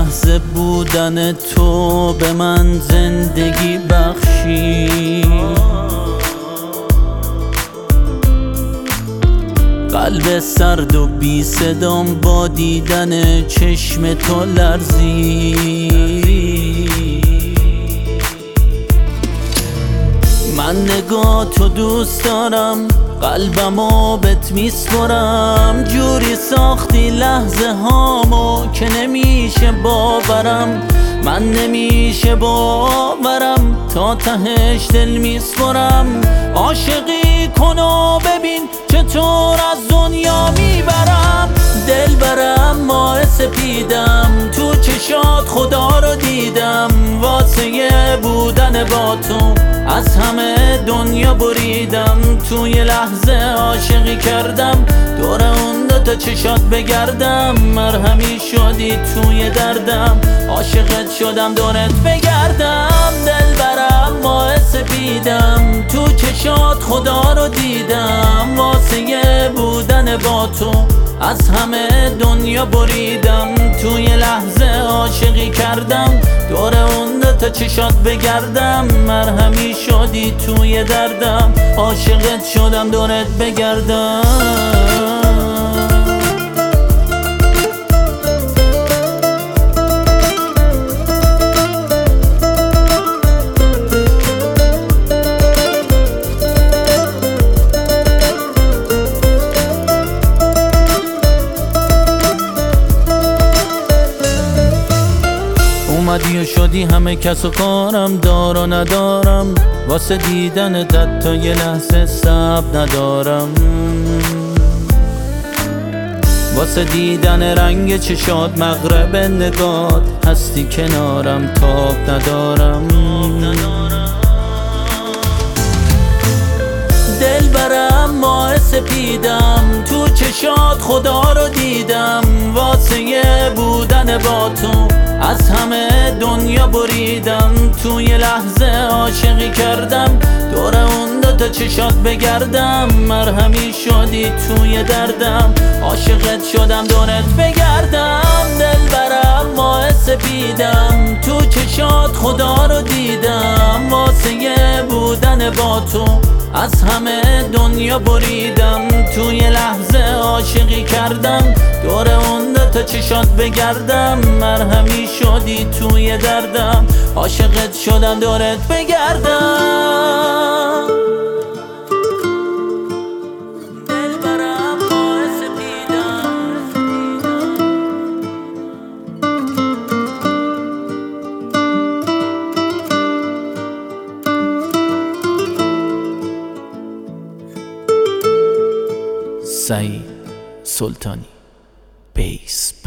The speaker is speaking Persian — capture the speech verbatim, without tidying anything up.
لحظه بودن تو به من زندگی بخشی. قلب سرد و بی صدام با دیدن چشم تو لرزید. من نگاه تو دوست دارم، قلبمو بهت میسپرم. جوری ساختی لحظه هامو که نمیشه باورم. من نمیشه باورم، تا تهش دل میسپرم. عاشقی کن و ببین چطور از دنیا میبرم. دل برم ماه سپیدم، تو چشات خدا رو دیدم. واسه بودن با تو از همه دنیا بریدم. توی لحظه عاشقی کردم، دور اون دوتا چشات بگردم. مرهمی شدی توی دردم، عاشقت شدم دورت بگردم. دل برم ماه سپیدم، تو چشات خدا رو دیدم. واسه بودن با تو از همه دنیا بریدم. توی لحظه عاشقی کردم، دور اون دوتا چشات بگردم. مرهمی شدی توی دردم، عاشقت شدم دورت بگردم. اومدی و شدی همه کس و کارم. دار و ندارم واسه دیدن تا یه لحظه صبر ندارم. واسه دیدن رنگ چشات مغرب نگات هستی کنارم. تاب ندارم. دل برم ماه سپیدم، تو چشات خدا رو دیدم. واسه بودن با تو از همه دنیا بریدم. توی لحظه عاشقی کردم، دور اون دوتا چشات بگردم. مرهمی شدی توی دردم، عاشقت شدم دورت بگردم. دل برم ماه سپیدم، تو چشات خدا رو دیدم. واسه بودن با تو از همه دنیا بریدم. توی لحظه عاشقی کردم، دور اون دوتا چشات بگردم. مرهمی شدی توی دردم، عاشقت شدم دورت بگردم. دل برم ماه سپیدم، سعید سلطانی بیس.